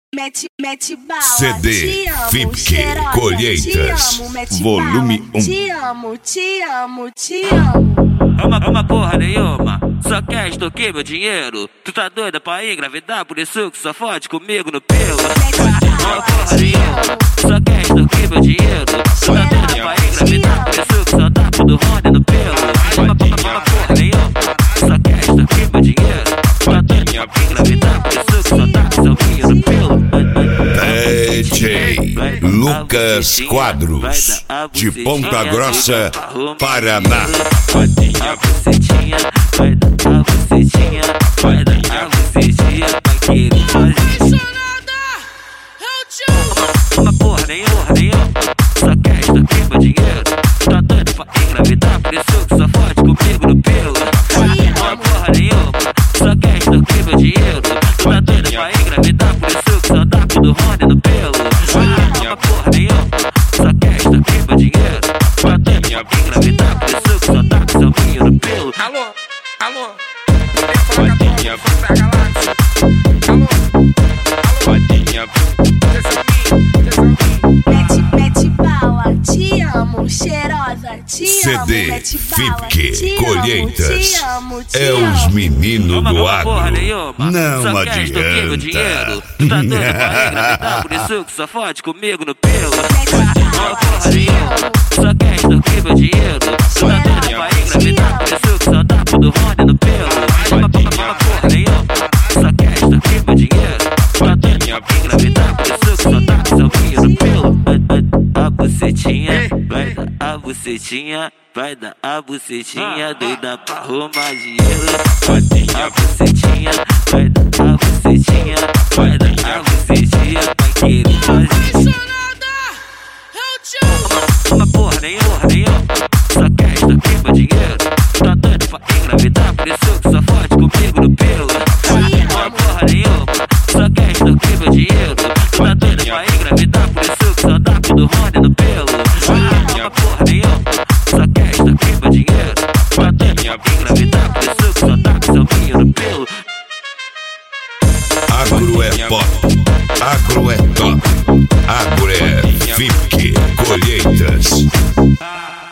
Mete bala, CD te amo, FIPK cheirosa, Colheitas, te amo, mete volume bala, 1. Te amo, te amo, te amo. Uma porra nenhuma, só quer extorquir meu dinheiro. Tu tá doida pra engravidar, por isso que só fode comigo no pelo. Uma porra nenhuma, só quer extorquir meu dinheiro. Tu tá doida pra engravidar, por isso que só dá tudo roda no pelo. Uma porra nenhuma, só quer extorquir meu dinheiro. Tu tá doida pra engravidar, por isso que só dá seu vinho no pelo. DJ Lucas Quadros, de Ponta Grossa, Paraná. A bucetinha, vai dar a bucetinha, vai dar a bucetinha, vai querer fazer. Uma porra nenhuma, só quer extorquir meu dinheiro. Tá doido pra engravidar, por isso que só fode comigo no pelo. Uma porra nenhuma, só quer extorquir meu dinheiro. Tá doido pra engravidar, por isso que só dá tudo roda no pelo. Uma porra nenhuma, só quer extorquir meu dinheiro. Tá doido pra engravidar, por isso que só dá seu vinho no pelo. Alô, Padinha, pega lá. Padinha, Mete bala, te amo, cheirosa, te amo, CD mete bala, FIPK te amo, Colheitas, te amo, te é amo. os meninos do Uma porra agro. nenhuma, Não só quer extorquir meu dinheiro. adianta. Tu tá doido pra engravidar, por isso que só fode comigo no pelo. Uma porra nenhuma, só quer extorquir meu dinheiro. Tu tá doido pra engravidar, por isso que só dá tudo roda no pelo. Uma porra nenhuma, só quer extorquir meu dinheiro. Tu tá doido pra engravidar, por isso que só dá seu vinho no pelo. A bucetinha, vai dar a bucetinha, vai dar a bucetinha, doida pra arrumar dinheiro. A bucetinha, vai dar a bucetinha, vai dar a bucetinha, vai querer fazer. Uma porra nenhuma, só quer extorquir meu dinheiro. Tá doido pra engravidar, por isso que só fode comigo no pelo. Uma porra nenhuma, só quer extorquir meu dinheiro. Tá doido pra engravidar, por isso que só dá tudo roda no pelo. Uma porra nenhuma, só quer extorquir meu dinheiro. Tá doido pra engravidar, por isso que só dá seu vinho no pelo. Agro é pop, agro é top, agro é FIPK Colheitas.